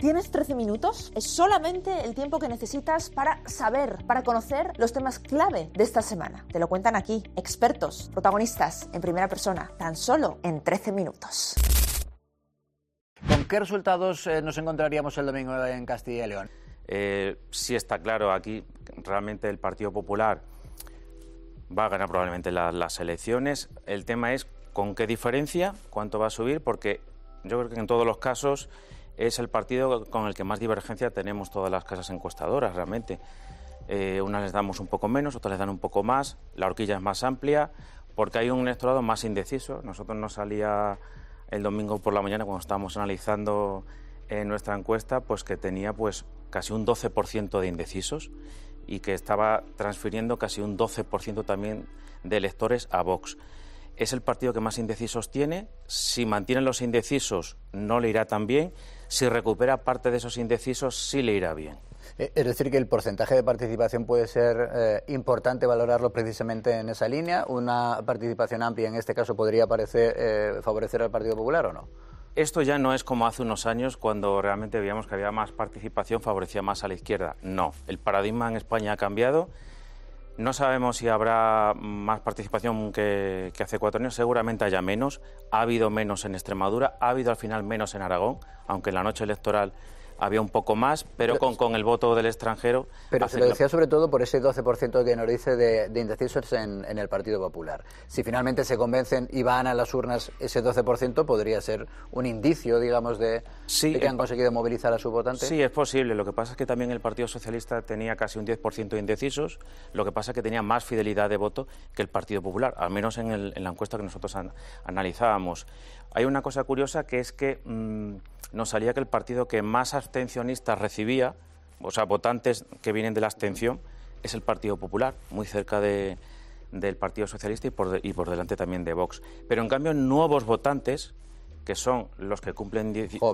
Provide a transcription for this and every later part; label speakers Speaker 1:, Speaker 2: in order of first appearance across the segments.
Speaker 1: ¿Tienes 13 minutos? Es solamente el tiempo que necesitas para saber, para conocer los temas clave de esta semana. Te lo cuentan aquí, expertos, protagonistas, en primera persona, tan solo en 13 minutos.
Speaker 2: ¿Con qué resultados nos encontraríamos el domingo en Castilla y León?
Speaker 3: Sí está claro, aquí realmente el Partido Popular va a ganar probablemente las elecciones. El tema es con qué diferencia, cuánto va a subir, porque yo creo que en todos los casos es el partido con el que más divergencia tenemos todas las casas encuestadoras realmente. Unas les damos un poco menos, otras les dan un poco más, la horquilla es más amplia, porque hay un electorado más indeciso. Nosotros nos salía el domingo por la mañana cuando estábamos analizando nuestra encuesta, pues que tenía pues casi un 12% de indecisos y que estaba transfiriendo casi un 12% también de electores a Vox. Es el partido que más indecisos tiene. Si mantienen los indecisos no le irá tan bien. Si recupera parte de esos indecisos sí le irá bien.
Speaker 2: Es decir, que el porcentaje de participación puede ser importante valorarlo precisamente en esa línea. ¿Una participación amplia en este caso podría favorecer al Partido Popular o no?
Speaker 3: Esto ya no es como hace unos años cuando realmente veíamos que había más participación, favorecía más a la izquierda. No, el paradigma en España ha cambiado. No sabemos si habrá más participación que hace 4 años, seguramente haya menos. Ha habido menos en Extremadura, ha habido al final menos en Aragón, aunque en la noche electoral había un poco más, pero con el voto del extranjero...
Speaker 2: Pero se lo decía sobre todo por ese 12% que nos dice de indecisos en el Partido Popular. Si finalmente se convencen y van a las urnas, ese 12% podría ser un indicio, digamos, de que han conseguido movilizar a su votante.
Speaker 3: Sí, es posible. Lo que pasa es que también el Partido Socialista tenía casi un 10% de indecisos. Lo que pasa es que tenía más fidelidad de voto que el Partido Popular, al menos en la encuesta que nosotros analizábamos. Hay una cosa curiosa que es que nos salía que el partido que más abstencionistas recibía, o sea, votantes que vienen de la abstención, es el Partido Popular, muy cerca del Partido Socialista y por delante también de Vox. Pero en cambio, nuevos votantes, que son los que cumplen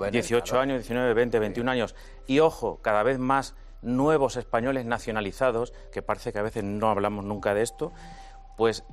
Speaker 3: 18 años, 19, 20, 21 años, y ojo, cada vez más nuevos españoles nacionalizados, que parece que a veces no hablamos nunca de esto, pues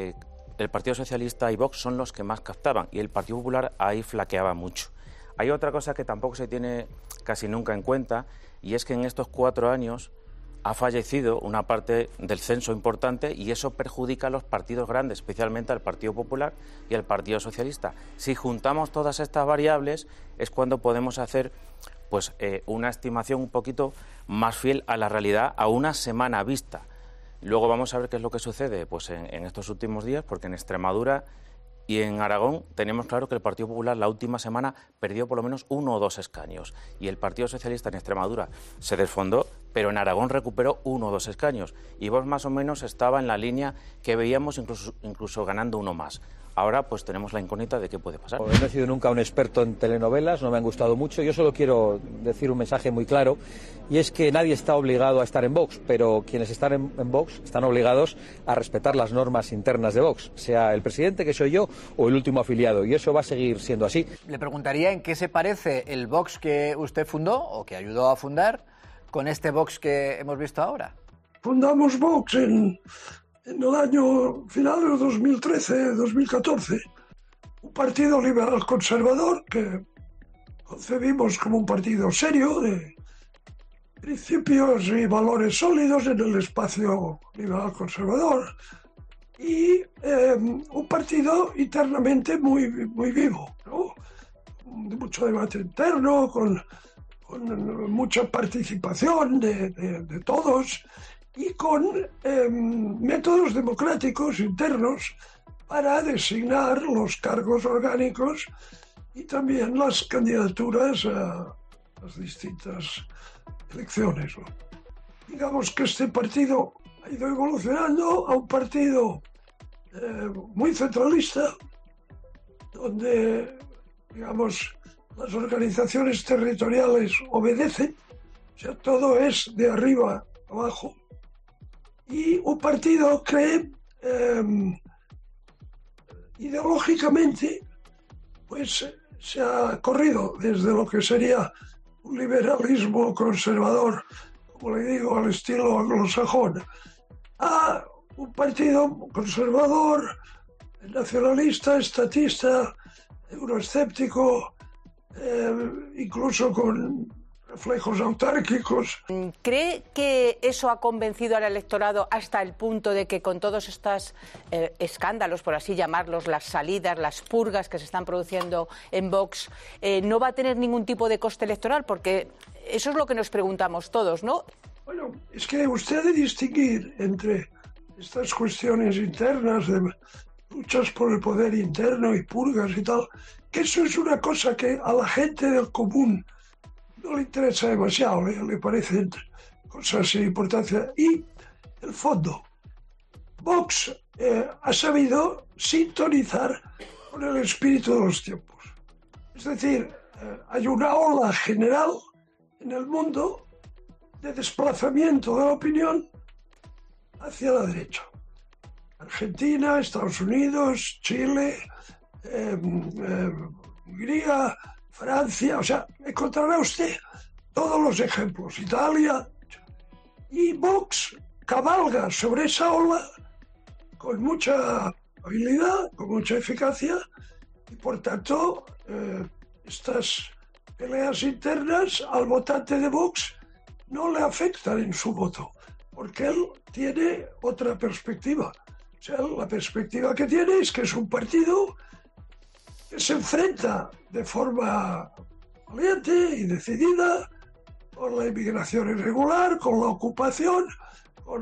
Speaker 3: el Partido Socialista y Vox son los que más captaban, y el Partido Popular ahí flaqueaba mucho. Hay otra cosa que tampoco se tiene casi nunca en cuenta, y es que en estos 4 años ha fallecido una parte del censo importante y eso perjudica a los partidos grandes, especialmente al Partido Popular y al Partido Socialista. Si juntamos todas estas variables es cuando podemos hacer pues una estimación un poquito más fiel a la realidad a una semana vista. Luego vamos a ver qué es lo que sucede pues en estos últimos días, porque en Extremadura y en Aragón tenemos claro que el Partido Popular la última semana perdió por lo menos 1 o 2 escaños y el Partido Socialista en Extremadura se desfondó, pero en Aragón recuperó 1 o 2 escaños y Vox más o menos estaba en la línea que veíamos incluso ganando 1 más. Ahora pues tenemos la incógnita de qué puede pasar.
Speaker 4: No he sido nunca un experto en telenovelas, no me han gustado mucho. Yo solo quiero decir un mensaje muy claro y es que nadie está obligado a estar en Vox, pero quienes están en Vox están obligados a respetar las normas internas de Vox, sea el presidente, que soy yo, o el último afiliado, y eso va a seguir siendo así.
Speaker 2: Le preguntaría en qué se parece el Vox que usted fundó o que ayudó a fundar con este Vox que hemos visto ahora.
Speaker 5: Fundamos Vox en el año final de 2013-2014, un partido liberal conservador que concebimos como un partido serio de principios y valores sólidos en el espacio liberal conservador y un partido internamente muy vivo, ¿no? Mucho debate interno, con mucha participación de todos y con métodos democráticos internos para designar los cargos orgánicos y también las candidaturas a las distintas elecciones, ¿no? Digamos que este partido ha ido evolucionando a un partido muy centralista, donde, digamos, las organizaciones territoriales obedecen, o sea, todo es de arriba abajo. Y un partido que ideológicamente pues se ha corrido desde lo que sería un liberalismo conservador, como le digo, al estilo anglosajón, a un partido conservador, nacionalista, estatista, euroescéptico, incluso con reflejos autárquicos.
Speaker 6: ¿Cree que eso ha convencido al electorado hasta el punto de que con todos estos escándalos, por así llamarlos, las salidas, las purgas que se están produciendo en Vox, no va a tener ningún tipo de coste electoral? Porque eso es lo que nos preguntamos todos, ¿no?
Speaker 5: Bueno, es que usted debe distinguir entre estas cuestiones internas de luchas por el poder interno y purgas y tal, que eso es una cosa que a la gente del común no le interesa demasiado, le parecen cosas sin importancia. Y el fondo, Vox ha sabido sintonizar con el espíritu de los tiempos. Es decir, hay una ola general en el mundo de desplazamiento de la opinión hacia la derecha. Argentina, Estados Unidos, Chile, Hungría, Francia, o sea, encontrará usted todos los ejemplos, Italia, y Vox cabalga sobre esa ola con mucha habilidad, con mucha eficacia, y por tanto estas peleas internas al votante de Vox no le afectan en su voto, porque él tiene otra perspectiva. O sea, la perspectiva que tiene es que es un partido que se enfrenta de forma valiente y decidida con la inmigración irregular, con la ocupación, con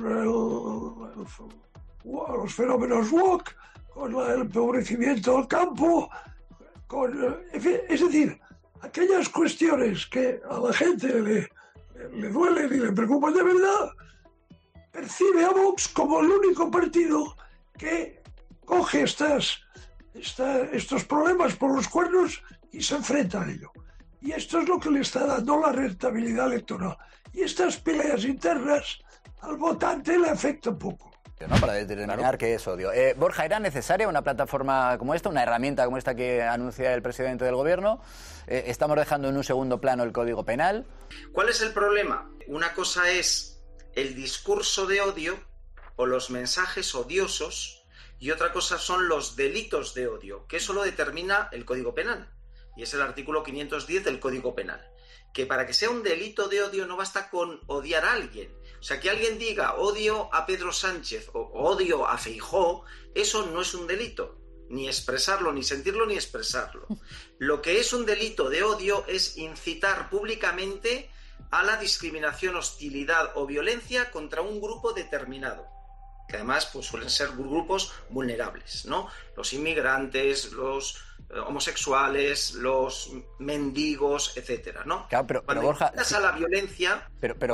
Speaker 5: los fenómenos woke, con el empobrecimiento del campo, es decir, aquellas cuestiones que a la gente le duelen y le preocupan de verdad, percibe a Vox como el único partido que coge estos problemas por los cuernos y se enfrenta a ello. Y esto es lo que le está dando la rentabilidad electoral. Y estas peleas internas al votante le afectan poco.
Speaker 2: ¿No? Para determinar qué es odio. Borja, ¿era necesaria una plataforma como esta, una herramienta como esta que anuncia el presidente del gobierno? ¿Estamos dejando en un segundo plano el Código Penal?
Speaker 7: ¿Cuál es el problema? Una cosa es el discurso de odio o los mensajes odiosos y otra cosa son los delitos de odio, que eso lo determina el Código Penal. Y es el artículo 510 del Código Penal. Que para que sea un delito de odio no basta con odiar a alguien. O sea, que alguien diga odio a Pedro Sánchez o odio a Feijóo, eso no es un delito. Ni expresarlo, ni sentirlo, ni expresarlo. Lo que es un delito de odio es incitar públicamente a la discriminación, hostilidad o violencia contra un grupo determinado. Que además pues, suelen ser grupos vulnerables, ¿no? Los inmigrantes, los homosexuales, los mendigos, etcétera, ¿no?
Speaker 2: Claro, pero
Speaker 7: cuando
Speaker 2: Borja,
Speaker 7: incitas a la violencia,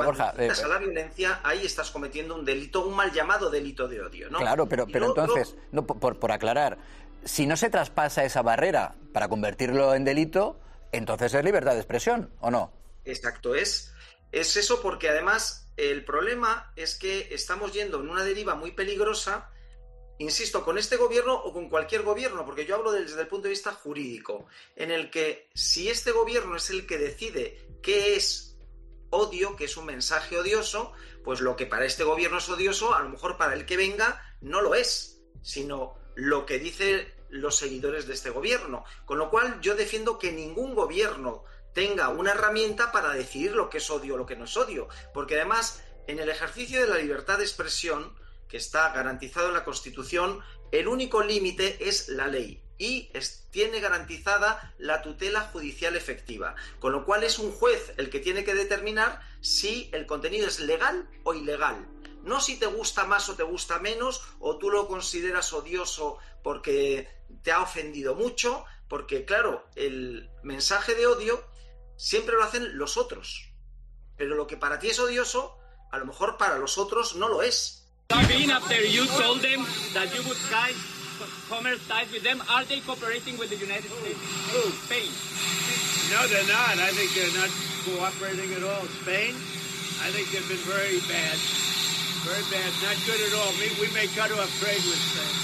Speaker 2: a
Speaker 7: la violencia, ahí estás cometiendo un delito, un mal llamado delito de odio, ¿no?
Speaker 2: Claro, pero entonces, no, por aclarar, si no se traspasa esa barrera para convertirlo en delito, entonces es libertad de expresión, ¿o no?
Speaker 7: Exacto, es eso porque además el problema es que estamos yendo en una deriva muy peligrosa, insisto, con este gobierno o con cualquier gobierno, porque yo hablo desde el punto de vista jurídico, en el que si este gobierno es el que decide qué es odio, qué es un mensaje odioso, pues lo que para este gobierno es odioso, a lo mejor para el que venga no lo es, sino lo que dicen los seguidores de este gobierno. Con lo cual yo defiendo que ningún gobierno tenga una herramienta para decidir lo que es odio o lo que no es odio, porque además en el ejercicio de la libertad de expresión que está garantizado en la Constitución, el único límite es la ley y tiene garantizada la tutela judicial efectiva, con lo cual es un juez el que tiene que determinar si el contenido es legal o ilegal, no si te gusta más o te gusta menos o tú lo consideras odioso porque te ha ofendido mucho, porque claro, el mensaje de odio siempre lo hacen los otros, pero lo que para ti es odioso, a lo mejor para los otros no lo es.
Speaker 8: After you told them that you would commerce ties with them, are they cooperating with the United States? Spain?
Speaker 9: No, they're not. I think they're not cooperating at all. Spain, I think they've been very bad. Very bad. Not good at all. We may cut off trade with Spain.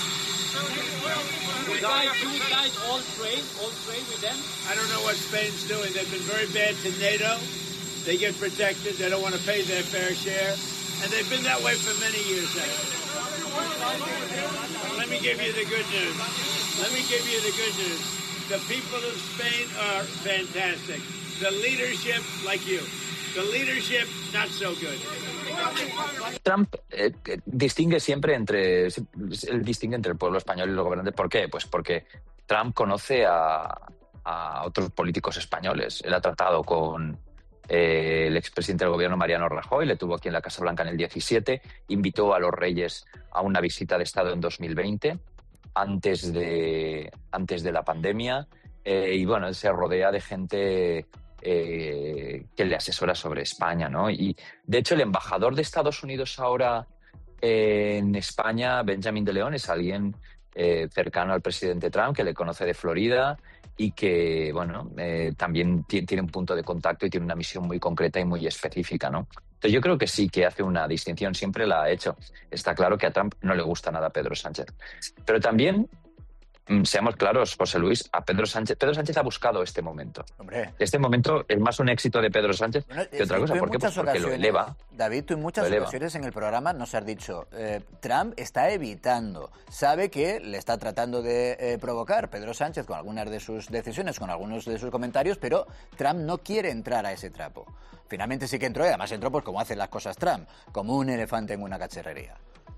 Speaker 8: You guys all trade with them?
Speaker 9: I don't know what Spain's doing. They've been very bad to NATO. They get protected. They don't want to pay their fair share. And they've been that way for many years now. Let me give you the good news. The people of Spain are fantastic. The leadership, like you. The leadership, not so good.
Speaker 10: Trump distingue siempre entre el pueblo español y los gobernantes. ¿Por qué? Pues porque Trump conoce a otros políticos españoles. Él ha tratado con el expresidente del gobierno, Mariano Rajoy, le tuvo aquí en la Casa Blanca en el 17, invitó a los reyes a una visita de Estado en 2020, antes de la pandemia, y bueno, él se rodea de gente que le asesora sobre España, ¿no? Y de hecho el embajador de Estados Unidos ahora en España, Benjamin de León, es alguien cercano al presidente Trump, que le conoce de Florida y que, bueno, también tiene un punto de contacto y tiene una misión muy concreta y muy específica, ¿no? Entonces yo creo que sí que hace una distinción, siempre la ha hecho. Está claro que a Trump no le gusta nada Pedro Sánchez. Pero también, seamos claros, José Luis, a Pedro Sánchez ha buscado este momento.
Speaker 2: Hombre.
Speaker 10: Este momento es más un éxito de Pedro Sánchez que otra cosa. ¿Por qué? Pues porque lo eleva.
Speaker 2: David, tú en muchas ocasiones en el programa nos has dicho, Trump está evitando, sabe que le está tratando de provocar Pedro Sánchez con algunas de sus decisiones, con algunos de sus comentarios, pero Trump no quiere entrar a ese trapo. Finalmente sí que entró, y además entró pues como hacen las cosas Trump, como un elefante en una cacharrería.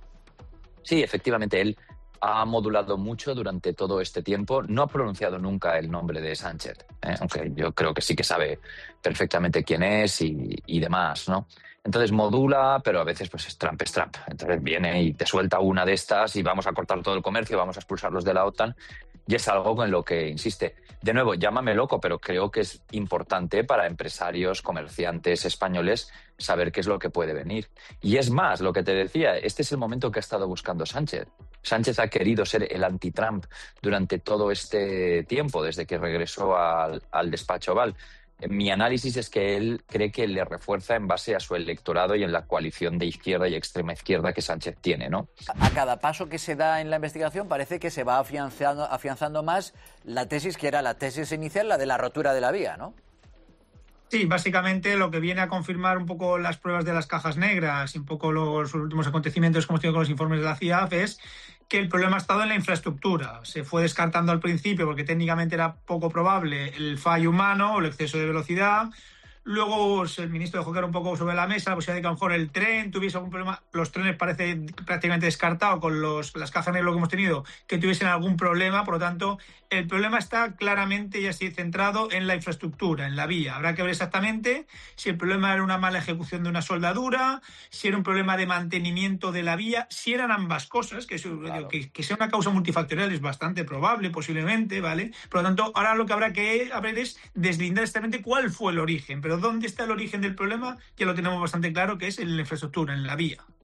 Speaker 10: Sí, efectivamente, él ha modulado mucho durante todo este tiempo. No ha pronunciado nunca el nombre de Sánchez, aunque yo creo que sí que sabe perfectamente quién es y demás, ¿no? Entonces modula, pero a veces pues es Trump. Entonces viene y te suelta una de estas y vamos a cortar todo el comercio, vamos a expulsarlos de la OTAN, y es algo con lo que insiste. De nuevo, llámame loco, pero creo que es importante para empresarios, comerciantes españoles saber qué es lo que puede venir. Y es más, lo que te decía, este es el momento que ha estado buscando Sánchez. Sánchez ha querido ser el anti-Trump durante todo este tiempo, desde que regresó al despacho Oval. Mi análisis es que él cree que le refuerza en base a su electorado y en la coalición de izquierda y extrema izquierda que Sánchez tiene, ¿no?
Speaker 2: A cada paso que se da en la investigación parece que se va afianzando más la tesis que era la tesis inicial, la de la rotura de la vía, ¿no?
Speaker 11: Sí, básicamente lo que viene a confirmar un poco las pruebas de las cajas negras y un poco los últimos acontecimientos que hemos tenido con los informes de la CIAF es que el problema ha estado en la infraestructura. Se fue descartando al principio porque técnicamente era poco probable el fallo humano o el exceso de velocidad. Luego el ministro dejó caer un poco sobre la mesa la posibilidad de que a lo mejor el tren tuviese algún problema. Los trenes parece prácticamente descartado con las cajas negras que hemos tenido que tuviesen algún problema. Por lo tanto, el problema está claramente ya centrado en la infraestructura, en la vía. Habrá que ver exactamente si el problema era una mala ejecución de una soldadura, si era un problema de mantenimiento de la vía, si eran ambas cosas, que sea una causa multifactorial es bastante probable, posiblemente, ¿vale? Por lo tanto, ahora lo que habrá que ver es deslindar exactamente cuál fue el origen. Pero ¿dónde está el origen del problema? Ya lo tenemos bastante claro, que es en la infraestructura, en la vía.